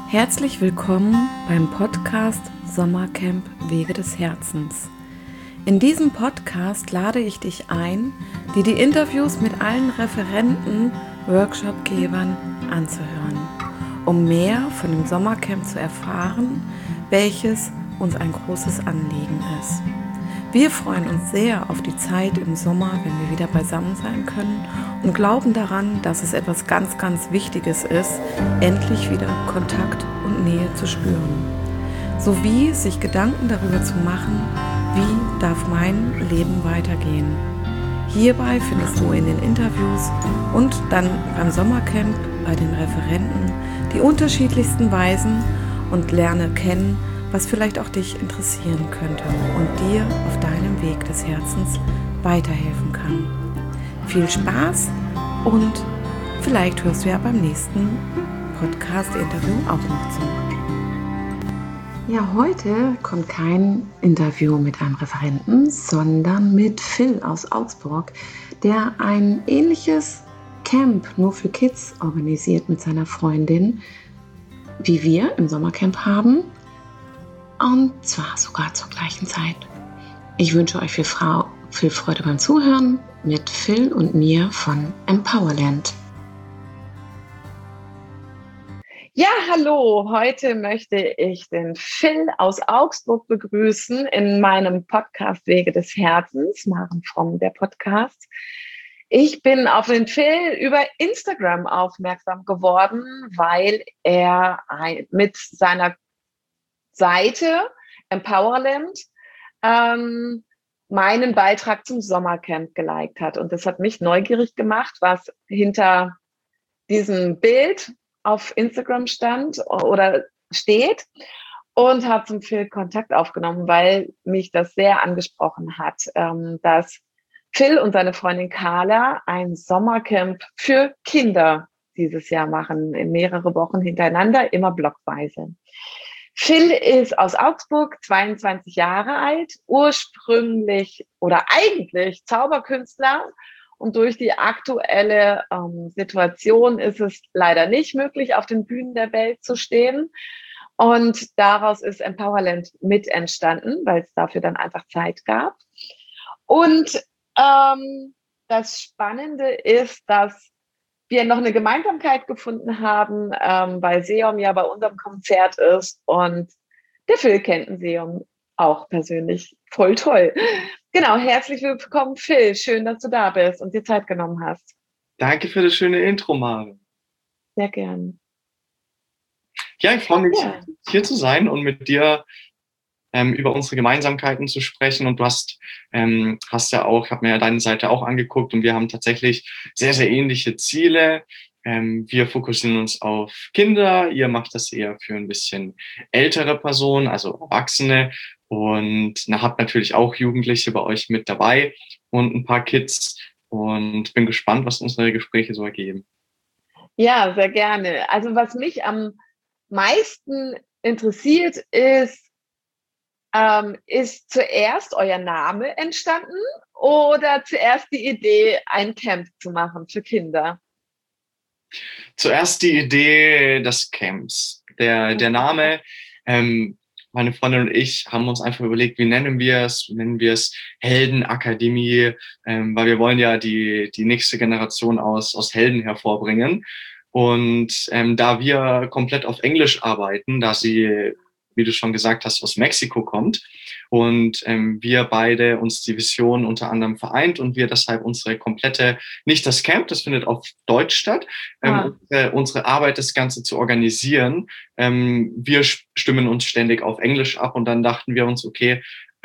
Herzlich willkommen beim Podcast Sommercamp Wege des Herzens. In diesem Podcast lade ich dich ein, dir die Interviews mit allen Referenten, Workshopgebern anzuhören, um mehr von dem Sommercamp zu erfahren, welches uns ein großes Anliegen ist. Wir freuen uns sehr auf die Zeit im Sommer, wenn wir wieder beisammen sein können und glauben daran, dass es etwas ganz, ganz Wichtiges ist, endlich wieder Kontakt und Nähe zu spüren. Sowie sich Gedanken darüber zu machen, wie darf mein Leben weitergehen. Hierbei findest du in den Interviews und dann beim Sommercamp bei den Referenten die unterschiedlichsten Weisen und lerne kennen, was vielleicht auch dich interessieren könnte und dir auf deinem Weg des Herzens weiterhelfen kann. Viel Spaß und vielleicht hörst du ja beim nächsten Podcast-Interview auch noch zu. Ja, heute kommt kein Interview mit einem Referenten, sondern mit Phil aus Augsburg, der ein ähnliches Camp nur für Kids organisiert mit seiner Freundin, wie wir im Sommercamp haben. Und zwar sogar zur gleichen Zeit. Ich wünsche euch viel Freude beim Zuhören mit Phil und mir von Empowerland. Ja, hallo. Heute möchte ich den Phil aus Augsburg begrüßen in meinem Podcast Wege des Herzens, Maren Fromm, der Podcast. Ich bin auf den Phil über Instagram aufmerksam geworden, weil er mit seiner Seite Empowerland meinen Beitrag zum Sommercamp geliked hat. Und das hat mich neugierig gemacht, was hinter diesem Bild auf Instagram stand oder steht, und habe zum Phil Kontakt aufgenommen, weil mich das sehr angesprochen hat, dass Phil und seine Freundin Carla ein Sommercamp für Kinder dieses Jahr machen, in mehrere Wochen hintereinander, immer blockweise. Phil ist aus Augsburg, 22 Jahre alt, ursprünglich oder eigentlich Zauberkünstler. Und durch die aktuelle Situation ist es leider nicht möglich, auf den Bühnen der Welt zu stehen. Und daraus ist Empowerland mit entstanden, weil es dafür dann einfach Zeit gab. Und das Spannende ist, dass wir noch eine Gemeinsamkeit gefunden haben, weil Seom ja bei unserem Konzert ist und der Phil kennt Seom auch persönlich. Voll toll. Genau, herzlich willkommen, Phil. Schön, dass du da bist und dir Zeit genommen hast. Danke für das schöne Intro, Maren. Sehr gern. Ja, ich freue mich, hier zu sein und mit dir über unsere Gemeinsamkeiten zu sprechen. Und du hast ja auch, ich habe mir ja deine Seite auch angeguckt, und wir haben tatsächlich sehr, sehr ähnliche Ziele. Wir fokussieren uns auf Kinder. Ihr macht das eher für ein bisschen ältere Personen, also Erwachsene. Und habt natürlich auch Jugendliche bei euch mit dabei und ein paar Kids. Und bin gespannt, was unsere Gespräche so ergeben. Ja, sehr gerne. Also was mich am meisten interessiert ist zuerst euer Name entstanden oder zuerst die Idee, ein Camp zu machen für Kinder? Zuerst die Idee des Camps. Der Name, meine Freundin und ich haben uns einfach überlegt, wie nennen wir es? Nennen wir es Heldenakademie, weil wir wollen ja die nächste Generation aus Helden hervorbringen. Und da wir komplett auf Englisch arbeiten, da sie, wie du schon gesagt hast, aus Mexiko kommt und wir beide uns die Vision unter anderem vereint und wir deshalb unsere komplette, nicht das Camp, das findet auf Deutsch statt, unsere Arbeit, das Ganze zu organisieren. Wir stimmen uns ständig auf Englisch ab, und dann dachten wir uns, okay,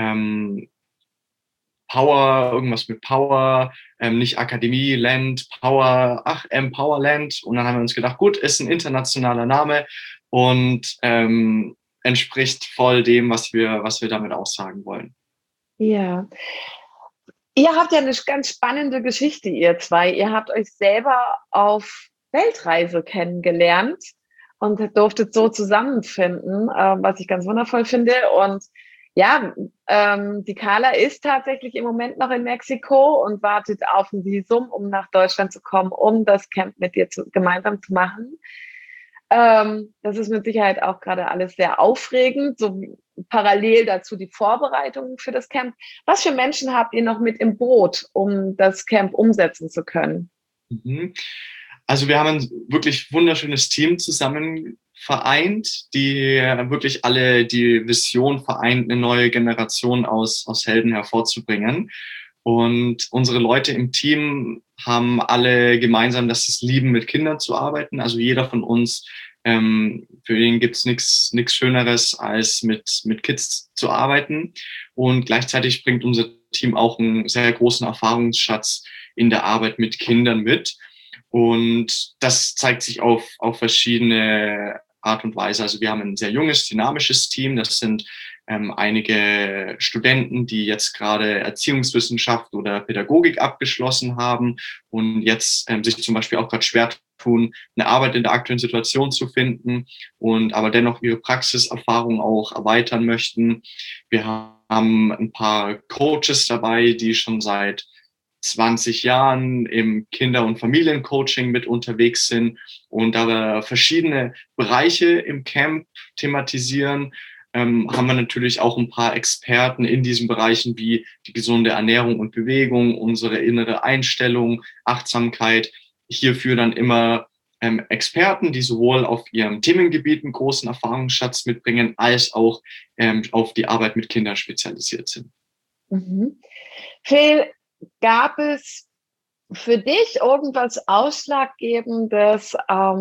Power, irgendwas mit Power, nicht Akademie, Land, Power, Empowerland. Und dann haben wir uns gedacht, gut, ist ein internationaler Name und entspricht voll dem, was wir damit aussagen wollen. Ja. Ihr habt ja eine ganz spannende Geschichte, ihr zwei. Ihr habt euch selber auf Weltreise kennengelernt und durftet so zusammenfinden, was ich ganz wundervoll finde. Und ja, die Carla ist tatsächlich im Moment noch in Mexiko und wartet auf ein Visum, um nach Deutschland zu kommen, um das Camp mit dir gemeinsam zu machen. Das ist mit Sicherheit auch gerade alles sehr aufregend, so parallel dazu die Vorbereitungen für das Camp. Was für Menschen habt ihr noch mit im Boot, um das Camp umsetzen zu können? Mhm. Also wir haben ein wirklich wunderschönes Team zusammen vereint, die wirklich alle die Vision vereint, eine neue Generation aus Helden hervorzubringen. Und unsere Leute im Team haben alle gemeinsam, dass sie es lieben, mit Kindern zu arbeiten. Also jeder von uns, für ihn gibt's nichts Schöneres, als mit Kids zu arbeiten. Und gleichzeitig bringt unser Team auch einen sehr großen Erfahrungsschatz in der Arbeit mit Kindern mit. Und das zeigt sich auf verschiedene Art und Weise. Also wir haben ein sehr junges, dynamisches Team. Das sind einige Studenten, die jetzt gerade Erziehungswissenschaft oder Pädagogik abgeschlossen haben und jetzt sich zum Beispiel auch gerade schwer tun, eine Arbeit in der aktuellen Situation zu finden und aber dennoch ihre Praxiserfahrung auch erweitern möchten. Wir haben ein paar Coaches dabei, die schon seit 20 Jahren im Kinder- und Familiencoaching mit unterwegs sind und da verschiedene Bereiche im Camp thematisieren, haben wir natürlich auch ein paar Experten in diesen Bereichen wie die gesunde Ernährung und Bewegung, unsere innere Einstellung, Achtsamkeit. Hierfür dann immer Experten, die sowohl auf ihrem Themengebiet einen großen Erfahrungsschatz mitbringen, als auch auf die Arbeit mit Kindern spezialisiert sind. Mhm. Phil, gab es für dich irgendwas Ausschlaggebendes,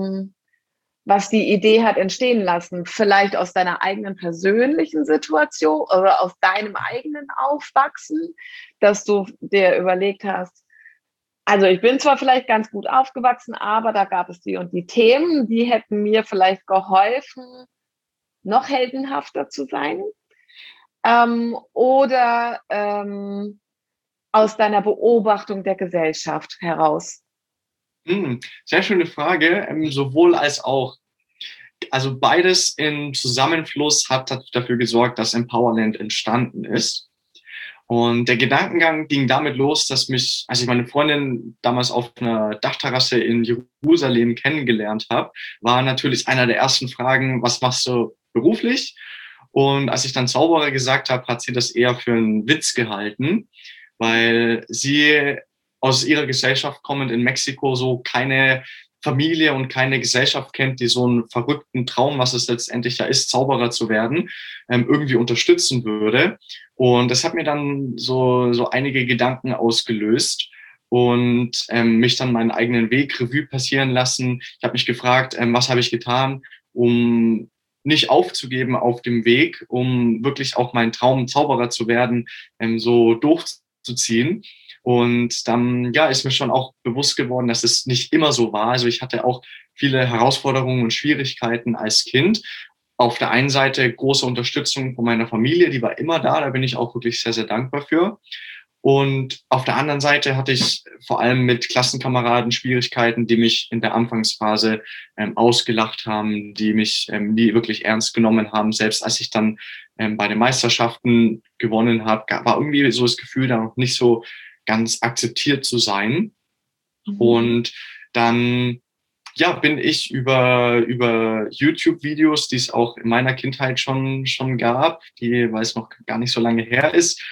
was die Idee hat entstehen lassen? Vielleicht aus deiner eigenen persönlichen Situation oder aus deinem eigenen Aufwachsen, dass du dir überlegt hast, also ich bin zwar vielleicht ganz gut aufgewachsen, aber da gab es die und die Themen, die hätten mir vielleicht geholfen, noch heldenhafter zu sein. Oder aus deiner Beobachtung der Gesellschaft heraus? Sehr schöne Frage, sowohl als auch. Also beides im Zusammenfluss hat dafür gesorgt, dass Empowerland entstanden ist. Und der Gedankengang ging damit los, dass mich, als ich meine Freundin damals auf einer Dachterrasse in Jerusalem kennengelernt habe, war natürlich einer der ersten Fragen, was machst du beruflich? Und als ich dann Zauberer gesagt habe, hat sie das eher für einen Witz gehalten, weil sie aus ihrer Gesellschaft kommend in Mexiko so keine Familie und keine Gesellschaft kennt, die so einen verrückten Traum, was es letztendlich ja ist, Zauberer zu werden, irgendwie unterstützen würde. Und das hat mir dann so einige Gedanken ausgelöst und mich dann meinen eigenen Weg Revue passieren lassen. Ich habe mich gefragt, was habe ich getan, um nicht aufzugeben auf dem Weg, um wirklich auch meinen Traum, Zauberer zu werden, so durchzuziehen. Und dann, ja, ist mir schon auch bewusst geworden, dass es nicht immer so war. Also ich hatte auch viele Herausforderungen und Schwierigkeiten als Kind. Auf der einen Seite große Unterstützung von meiner Familie, die war immer da bin ich auch wirklich sehr, sehr dankbar für. Und auf der anderen Seite hatte ich vor allem mit Klassenkameraden Schwierigkeiten, die mich in der Anfangsphase ausgelacht haben, die mich nie wirklich ernst genommen haben. Selbst als ich dann bei den Meisterschaften gewonnen habe, war irgendwie so das Gefühl, da noch nicht so ganz akzeptiert zu sein. Und dann ja, bin ich über YouTube-Videos, die es auch in meiner Kindheit schon gab, weil es noch gar nicht so lange her ist,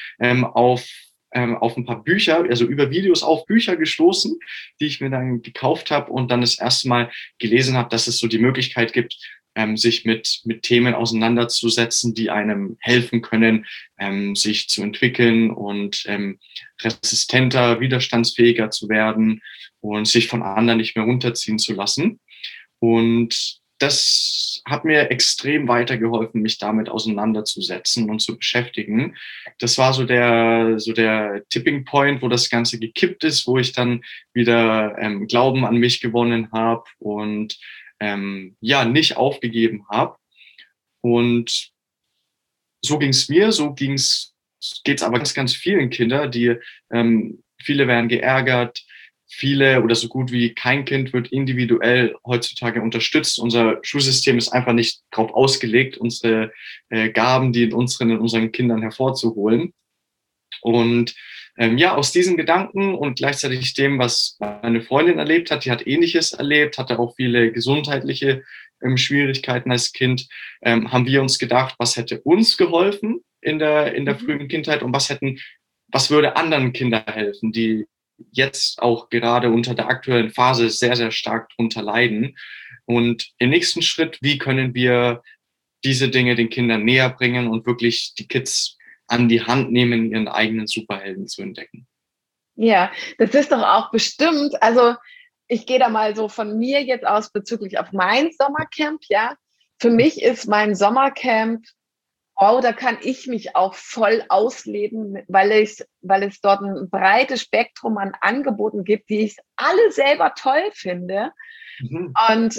auf ein paar Bücher, also über Videos auf Bücher gestoßen, die ich mir dann gekauft habe und dann das erste Mal gelesen habe, dass es so die Möglichkeit gibt, sich mit Themen auseinanderzusetzen, die einem helfen können, sich zu entwickeln und resistenter, widerstandsfähiger zu werden und sich von anderen nicht mehr runterziehen zu lassen. Und das hat mir extrem weitergeholfen, mich damit auseinanderzusetzen und zu beschäftigen. Das war so der Tipping Point, wo das Ganze gekippt ist, wo ich dann wieder Glauben an mich gewonnen habe und ja, nicht aufgegeben habe. Und so ging es mir, geht's aber ganz vielen Kindern, die viele werden geärgert, viele oder so gut wie kein Kind wird individuell heutzutage unterstützt. Unser Schulsystem ist einfach nicht darauf ausgelegt, unsere Gaben, die in unseren Kindern hervorzuholen. Und ja, aus diesen Gedanken und gleichzeitig dem, was meine Freundin erlebt hat, die hat Ähnliches erlebt, hatte auch viele gesundheitliche Schwierigkeiten als Kind, haben wir uns gedacht, was hätte uns geholfen in der frühen Kindheit und was würde anderen Kindern helfen, die jetzt auch gerade unter der aktuellen Phase sehr, sehr stark drunter leiden. Und im nächsten Schritt, wie können wir diese Dinge den Kindern näher bringen und wirklich die Kids an die Hand nehmen, ihren eigenen Superhelden zu entdecken? Ja, das ist doch auch bestimmt, also ich gehe da mal so von mir jetzt aus bezüglich auf mein Sommercamp, ja. Für mich ist mein Sommercamp, wow, da kann ich mich auch voll ausleben, weil es dort ein breites Spektrum an Angeboten gibt, die ich alle selber toll finde. Mhm.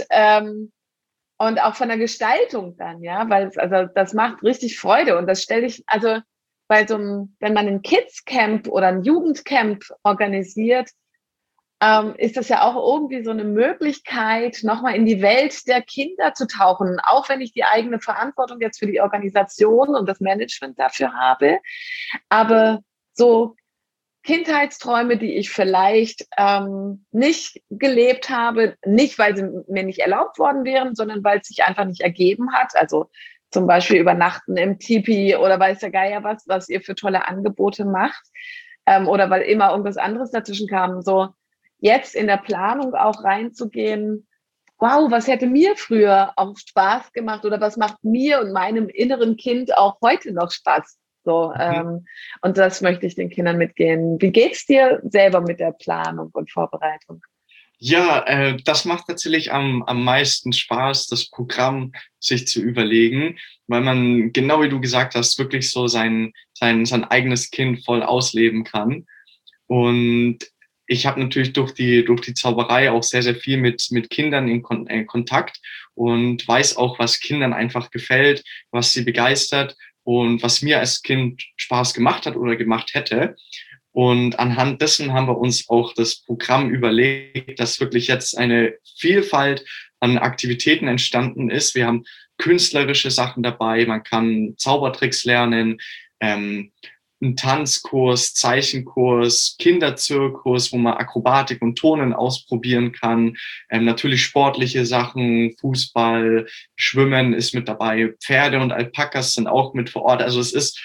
Und auch von der Gestaltung dann, ja, also das macht richtig Freude und das stelle ich, also wenn man ein Kids-Camp oder ein Jugendcamp organisiert, ist das ja auch irgendwie so eine Möglichkeit, nochmal in die Welt der Kinder zu tauchen, auch wenn ich die eigene Verantwortung jetzt für die Organisation und das Management dafür habe. Aber so Kindheitsträume, die ich vielleicht nicht gelebt habe, nicht weil sie mir nicht erlaubt worden wären, sondern weil es sich einfach nicht ergeben hat. Also zum Beispiel übernachten im Tipi oder weiß der Geier was ihr für tolle Angebote macht. Oder weil immer irgendwas anderes dazwischen kam. So jetzt in der Planung auch reinzugehen, wow, was hätte mir früher auch Spaß gemacht oder was macht mir und meinem inneren Kind auch heute noch Spaß? So, und das möchte ich den Kindern mitgehen. Wie geht's dir selber mit der Planung und Vorbereitung? Ja, das macht natürlich am meisten Spaß, das Programm sich zu überlegen, weil man, genau wie du gesagt hast, wirklich so sein eigenes Kind voll ausleben kann. Und ich habe natürlich durch die Zauberei auch sehr, sehr viel mit Kindern in Kontakt und weiß auch, was Kindern einfach gefällt, was sie begeistert und was mir als Kind Spaß gemacht hat oder gemacht hätte. Und anhand dessen haben wir uns auch das Programm überlegt, dass wirklich jetzt eine Vielfalt an Aktivitäten entstanden ist. Wir haben künstlerische Sachen dabei, man kann Zaubertricks lernen, einen Tanzkurs, Zeichenkurs, Kinderzirkus, wo man Akrobatik und Turnen ausprobieren kann. Natürlich sportliche Sachen, Fußball, Schwimmen ist mit dabei, Pferde und Alpakas sind auch mit vor Ort. Also es ist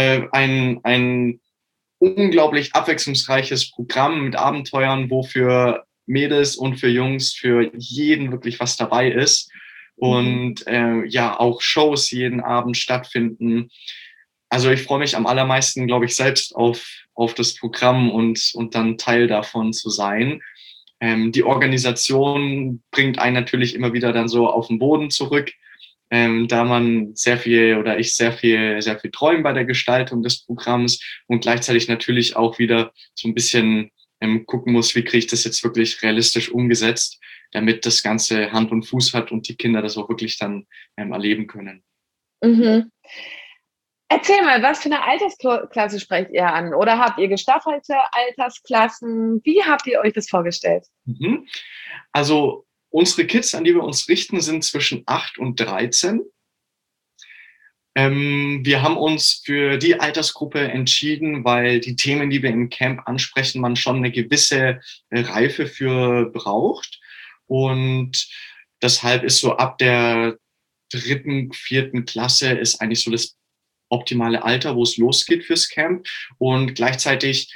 ein unglaublich abwechslungsreiches Programm mit Abenteuern, wo für Mädels und für Jungs, für jeden wirklich was dabei ist. Und ja, auch Shows jeden Abend stattfinden. Also ich freue mich am allermeisten, glaube ich, selbst auf das Programm und dann Teil davon zu sein. Die Organisation bringt einen natürlich immer wieder dann so auf den Boden zurück, da man sehr viel oder ich sehr viel träume bei der Gestaltung des Programms und gleichzeitig natürlich auch wieder so ein bisschen gucken muss, wie kriege ich das jetzt wirklich realistisch umgesetzt, damit das Ganze Hand und Fuß hat und die Kinder das auch wirklich dann erleben können. Mhm. Erzähl mal, was für eine Altersklasse sprecht ihr an? Oder habt ihr gestaffelte Altersklassen? Wie habt ihr euch das vorgestellt? Mhm. Also unsere Kids, an die wir uns richten, sind zwischen 8 und 13. Wir haben uns für die Altersgruppe entschieden, weil die Themen, die wir im Camp ansprechen, man schon eine gewisse Reife für braucht. Und deshalb ist so ab der 3., 4. Klasse ist eigentlich so das optimale Alter, wo es losgeht fürs Camp. Und gleichzeitig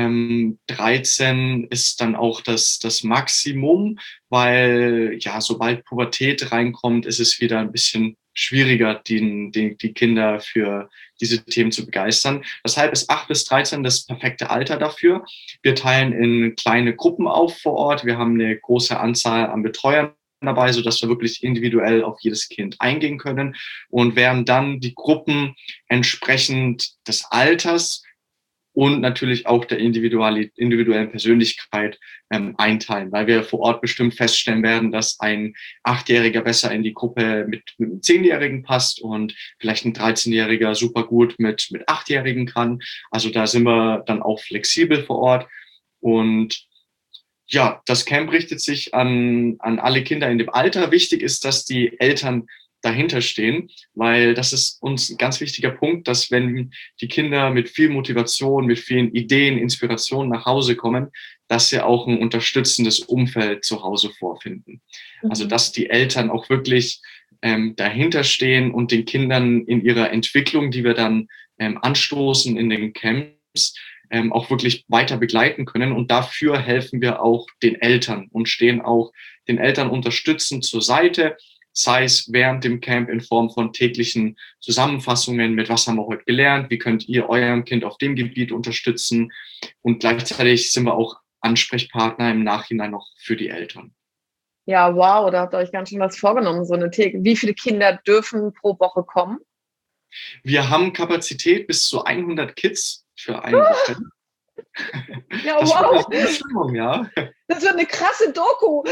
13 ist dann auch das Maximum, weil ja, sobald Pubertät reinkommt, ist es wieder ein bisschen schwieriger, die Kinder für diese Themen zu begeistern. Deshalb ist 8 bis 13 das perfekte Alter dafür. Wir teilen in kleine Gruppen auf vor Ort. Wir haben eine große Anzahl an Betreuern dabei, sodass wir wirklich individuell auf jedes Kind eingehen können und werden dann die Gruppen entsprechend des Alters und natürlich auch der individuellen Persönlichkeit einteilen, weil wir vor Ort bestimmt feststellen werden, dass ein 8-Jähriger besser in die Gruppe mit einem 10-Jährigen passt und vielleicht ein 13-Jähriger super gut mit 8-Jährigen kann. Also da sind wir dann auch flexibel vor Ort. Und ja, das Camp richtet sich an alle Kinder in dem Alter. Wichtig ist, dass die Eltern dahinter stehen, weil das ist uns ein ganz wichtiger Punkt, dass wenn die Kinder mit viel Motivation, mit vielen Ideen, Inspirationen nach Hause kommen, dass sie auch ein unterstützendes Umfeld zu Hause vorfinden. Also dass die Eltern auch wirklich dahinter stehen und den Kindern in ihrer Entwicklung, die wir dann anstoßen in den Camps, auch wirklich weiter begleiten können. Und dafür helfen wir auch den Eltern und stehen auch den Eltern unterstützend zur Seite, sei es während dem Camp in Form von täglichen Zusammenfassungen mit, was haben wir heute gelernt, wie könnt ihr eurem Kind auf dem Gebiet unterstützen. Und gleichzeitig sind wir auch Ansprechpartner im Nachhinein noch für die Eltern. Ja, wow, da habt ihr euch ganz schön was vorgenommen, so eine Theke. Wie viele Kinder dürfen pro Woche kommen? Wir haben Kapazität bis zu 100 Kids für eine Woche. Ja, das wow. Wird eine Stimmung, ja. Das wird eine krasse Doku.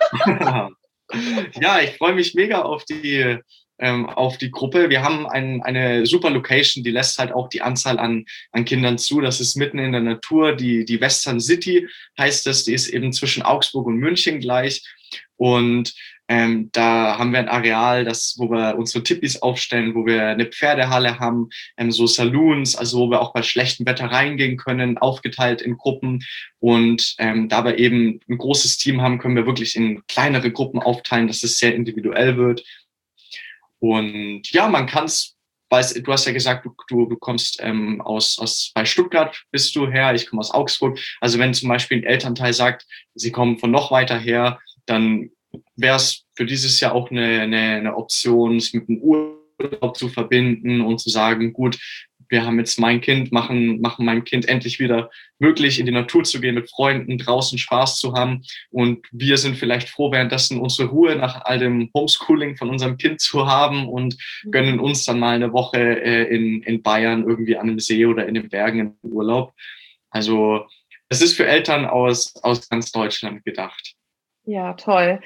Ja, ich freue mich mega auf die Gruppe. Wir haben eine super Location, die lässt halt auch die Anzahl an Kindern zu. Das ist mitten in der Natur. Die Western City heißt das. Die ist eben zwischen Augsburg und München gleich. Und da haben wir ein Areal, wo wir unsere Tippis aufstellen, wo wir eine Pferdehalle haben, so Saloons, also wo wir auch bei schlechtem Wetter reingehen können, aufgeteilt in Gruppen. Und da wir eben ein großes Team haben, können wir wirklich in kleinere Gruppen aufteilen, dass es sehr individuell wird. Und ja, man kann es, weil du hast ja gesagt, du kommst bei Stuttgart bist du her, ich komme aus Augsburg. Also wenn zum Beispiel ein Elternteil sagt, sie kommen von noch weiter her, dann wäre es für dieses Jahr auch eine Option, es mit einem Urlaub zu verbinden und zu sagen, gut, wir haben jetzt machen meinem Kind endlich wieder möglich, in die Natur zu gehen, mit Freunden draußen Spaß zu haben. Und wir sind vielleicht froh, währenddessen unsere Ruhe nach all dem Homeschooling von unserem Kind zu haben und gönnen uns dann mal eine Woche in Bayern irgendwie an einem See oder in den Bergen im Urlaub. Also es ist für Eltern aus ganz Deutschland gedacht. Ja, toll.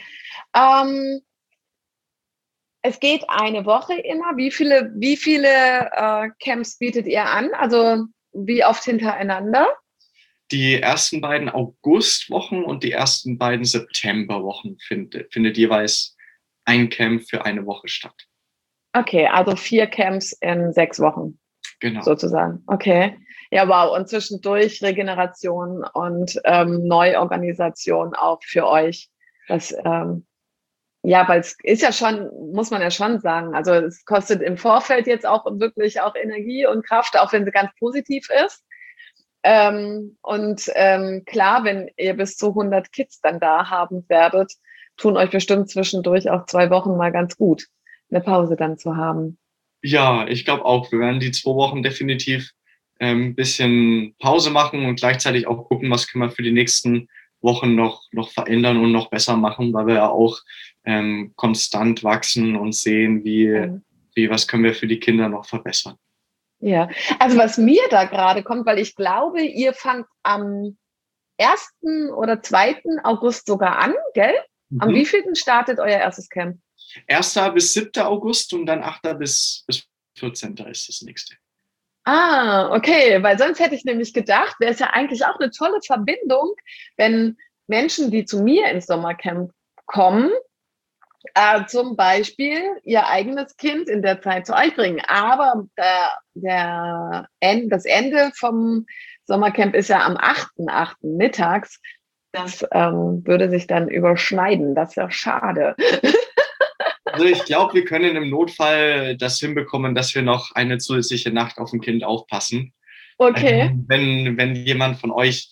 Es geht eine Woche immer. Wie viele Camps bietet ihr an? Also wie oft hintereinander? Die ersten beiden Augustwochen und die ersten beiden Septemberwochen findet jeweils ein Camp für eine Woche statt. Okay, also 4 Camps in 6 Wochen. Genau. Sozusagen. Okay. Ja, wow. Und zwischendurch Regeneration und Neuorganisation auch für euch. Das, ja, weil es ist ja schon, muss man ja schon sagen, also es kostet im Vorfeld jetzt auch wirklich auch Energie und Kraft, auch wenn sie ganz positiv ist. Klar, wenn ihr bis zu 100 Kids dann da haben werdet, tun euch bestimmt zwischendurch auch 2 Wochen mal ganz gut, eine Pause dann zu haben. Ja, ich glaube auch. Wir werden die 2 Wochen definitiv ein bisschen Pause machen und gleichzeitig auch gucken, was können wir für die nächsten Wochen noch verändern und noch besser machen, weil wir ja auch konstant wachsen und sehen, was können wir für die Kinder noch verbessern. Ja, also was mir da gerade kommt, weil ich glaube, ihr fangt am 1. oder 2. August sogar an, gell? Am wievielten startet euer erstes Camp? 1. bis 7. August und dann 8. bis 14. ist das nächste. Ah, okay, weil sonst hätte ich nämlich gedacht, wäre es ja eigentlich auch eine tolle Verbindung, wenn Menschen, die zu mir ins Sommercamp kommen, zum Beispiel ihr eigenes Kind in der Zeit zu euch bringen. Aber das Ende vom Sommercamp ist ja am 8.8. mittags. Das würde sich dann überschneiden. Das ist ja schade. Also ich glaube, wir können im Notfall das hinbekommen, dass wir noch eine zusätzliche Nacht auf ein Kind aufpassen. Okay. Wenn jemand von euch,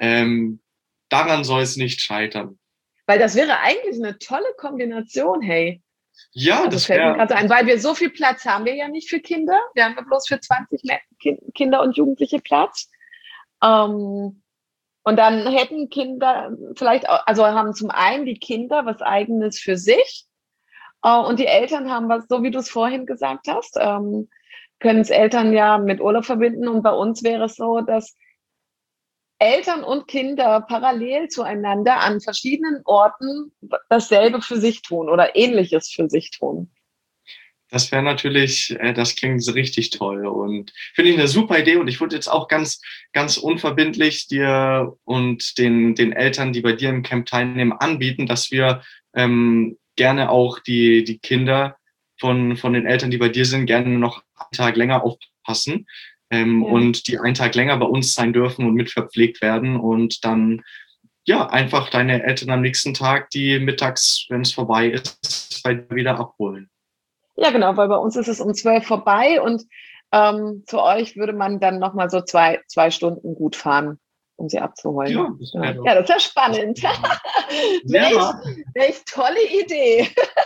daran soll es nicht scheitern. Weil das wäre eigentlich eine tolle Kombination, hey. Ja, das fällt mir gerade ein, weil wir so viel Platz haben wir ja nicht für Kinder. Wir haben ja bloß für 20 Kinder und Jugendliche Platz. Und dann hätten Kinder vielleicht auch, also haben zum einen die Kinder was Eigenes für sich und die Eltern haben was, so wie du es vorhin gesagt hast, können es Eltern ja mit Urlaub verbinden. Und bei uns wäre es so, dass Eltern und Kinder parallel zueinander an verschiedenen Orten dasselbe für sich tun oder Ähnliches für sich tun. Das wäre natürlich, das klingt so richtig toll und finde ich eine super Idee. Und ich würde jetzt auch ganz, ganz unverbindlich dir und den Eltern, die bei dir im Camp teilnehmen, anbieten, dass wir gerne auch die Kinder, von den Eltern, die bei dir sind, gerne noch einen Tag länger aufpassen und die einen Tag länger bei uns sein dürfen und mitverpflegt werden und dann ja einfach deine Eltern am nächsten Tag, die mittags, wenn es vorbei ist, bei dir wieder abholen. Ja, genau, weil bei uns ist es um 12 vorbei und zu euch würde man dann nochmal so zwei Stunden gut fahren, um sie abzuholen. Ja, das wäre Ja, das ist ja spannend. Ja. Welch tolle Idee.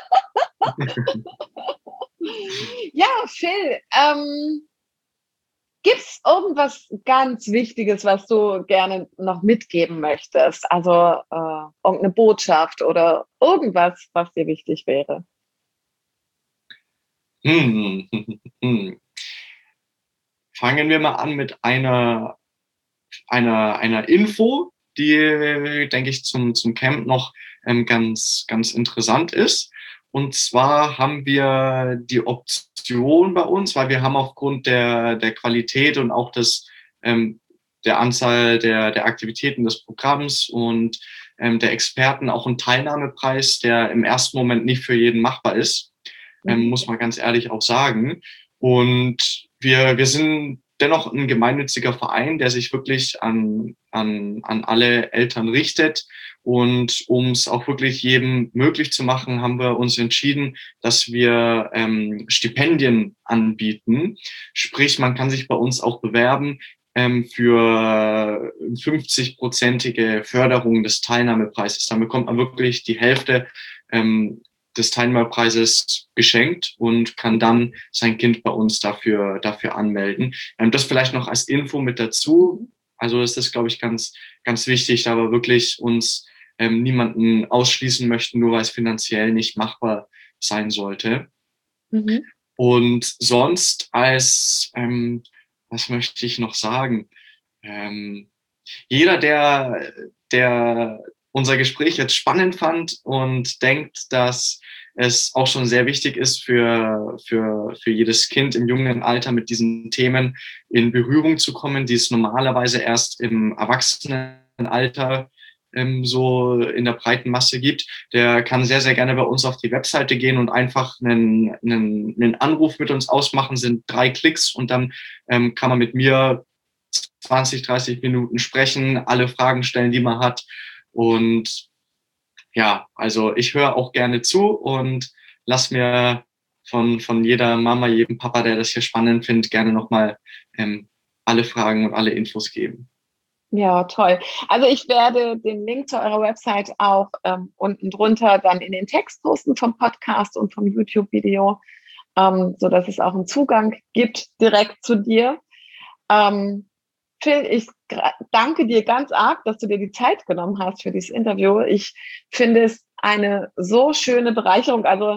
Ja, Phil, gibt es irgendwas ganz Wichtiges, was du gerne noch mitgeben möchtest? Also irgendeine Botschaft oder irgendwas, was dir wichtig wäre? Fangen wir mal an mit einer Info, die, denke ich, zum Camp noch ganz interessant ist. Und zwar haben wir die Option bei uns, weil wir haben aufgrund der Qualität und auch der Anzahl der Aktivitäten des Programms und der Experten auch einen Teilnahmepreis, der im ersten Moment nicht für jeden machbar ist, muss man ganz ehrlich auch sagen. Und wir sind dennoch ein gemeinnütziger Verein, der sich wirklich an alle Eltern richtet. Und um es auch wirklich jedem möglich zu machen, haben wir uns entschieden, dass wir Stipendien anbieten. Sprich, man kann sich bei uns auch bewerben für 50-prozentige Förderung des Teilnahmepreises. Dann bekommt man wirklich die Hälfte des Teilnahmepreises geschenkt und kann dann sein Kind bei uns dafür anmelden. Das vielleicht noch als Info mit dazu. Also das ist, glaube ich, ganz wichtig, da wir wirklich uns niemanden ausschließen möchten, nur weil es finanziell nicht machbar sein sollte. Mhm. Und sonst was möchte ich noch sagen? Jeder, der unser Gespräch jetzt spannend fand und denkt, dass es auch schon sehr wichtig ist für jedes Kind im jungen Alter mit diesen Themen in Berührung zu kommen, die es normalerweise erst im Erwachsenenalter so in der breiten Masse gibt, der kann sehr, sehr gerne bei uns auf die Webseite gehen und einfach einen Anruf mit uns ausmachen, sind 3 Klicks und dann kann man mit mir 20, 30 Minuten sprechen, alle Fragen stellen, die man hat. Und ja, also ich höre auch gerne zu und lass mir von jeder Mama, jedem Papa, der das hier spannend findet, gerne nochmal alle Fragen und alle Infos geben. Ja, toll. Also ich werde den Link zu eurer Website auch unten drunter dann in den Text posten vom Podcast und vom YouTube-Video, sodass es auch einen Zugang gibt direkt zu dir. Phil, ich danke dir ganz arg, dass du dir die Zeit genommen hast für dieses Interview. Ich finde es eine so schöne Bereicherung, also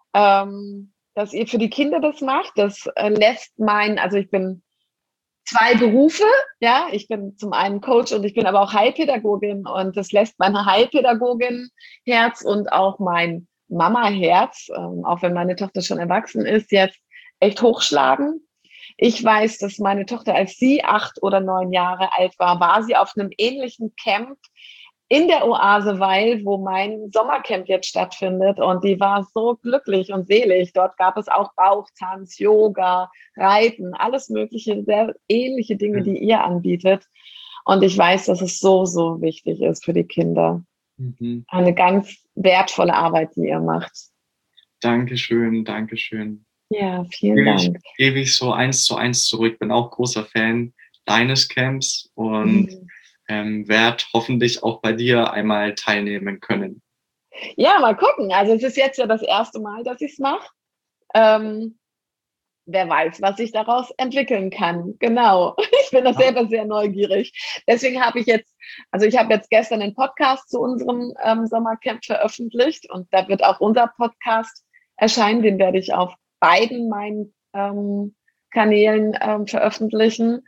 dass ihr für die Kinder das macht. Das lässt also ich bin 2 Berufe, ja, ich bin zum einen Coach und ich bin aber auch Heilpädagogin und das lässt mein Heilpädagogin-Herz und auch mein Mama-Herz, auch wenn meine Tochter schon erwachsen ist, jetzt echt hochschlagen. Ich weiß, dass meine Tochter, als sie 8 oder 9 Jahre alt war sie auf einem ähnlichen Camp in der Oase Weil, wo mein Sommercamp jetzt stattfindet. Und die war so glücklich und selig. Dort gab es auch Bauchtanz, Yoga, Reiten, alles mögliche, sehr ähnliche Dinge, die ihr anbietet. Und ich weiß, dass es so, so wichtig ist für die Kinder. Mhm. Eine ganz wertvolle Arbeit, die ihr macht. Dankeschön, Dankeschön. Ja, vielen Dank. Gebe ich so 1:1 zurück. Bin auch großer Fan deines Camps und werde hoffentlich auch bei dir einmal teilnehmen können. Ja, mal gucken. Also es ist jetzt ja das erste Mal, dass ich es mache. Wer weiß, was sich daraus entwickeln kann. Genau. Ich bin da selber sehr neugierig. Deswegen habe ich jetzt gestern einen Podcast zu unserem Sommercamp veröffentlicht und da wird auch unser Podcast erscheinen. Den werde ich auf beiden meinen Kanälen veröffentlichen.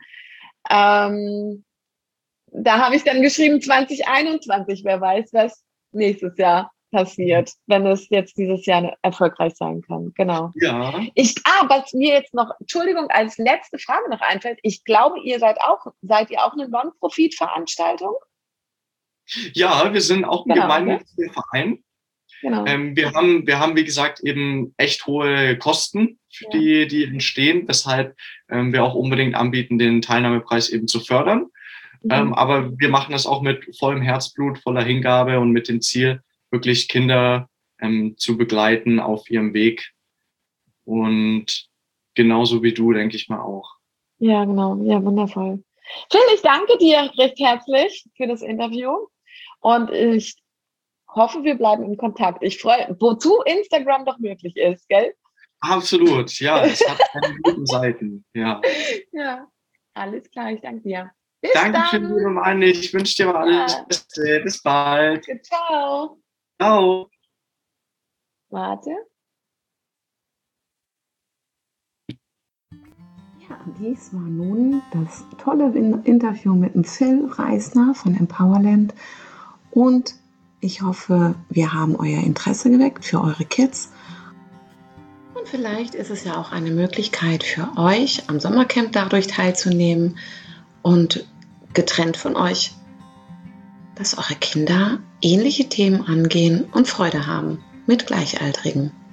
Da habe ich dann geschrieben 2021, wer weiß, was nächstes Jahr passiert, wenn es jetzt dieses Jahr erfolgreich sein kann. Genau. Ja. Was mir jetzt noch, Entschuldigung, als letzte Frage noch einfällt, ich glaube, seid ihr auch eine Non-Profit-Veranstaltung? Ja, wir sind auch ein gemeinnütziger Verein. Genau. Wir haben, wie gesagt, eben echt hohe Kosten, die entstehen, weshalb wir auch unbedingt anbieten, den Teilnahmepreis eben zu fördern. Aber wir machen das auch mit vollem Herzblut, voller Hingabe und mit dem Ziel, wirklich Kinder zu begleiten auf ihrem Weg. Und genauso wie du, denke ich mal auch. Ja, genau. Ja, wundervoll. Phil, ich danke dir recht herzlich für das Interview und ich hoffe, wir bleiben in Kontakt. Ich freue, wozu Instagram doch möglich ist, gell? Absolut, ja, es hat seine guten Seiten, ja. Ja, alles klar, ich danke dir. Bis Danke für die dann. Gemeinde, ich wünsche dir mal alles Beste. Bis bald. Danke, ciao. Ciao. Warte. Ja, dies war nun das tolle Interview mit dem Phil Reisner von Empowerland und ich hoffe, wir haben euer Interesse geweckt für eure Kids. Und vielleicht ist es ja auch eine Möglichkeit für euch, am Sommercamp dadurch teilzunehmen und getrennt von euch, dass eure Kinder ähnliche Themen angehen und Freude haben mit Gleichaltrigen.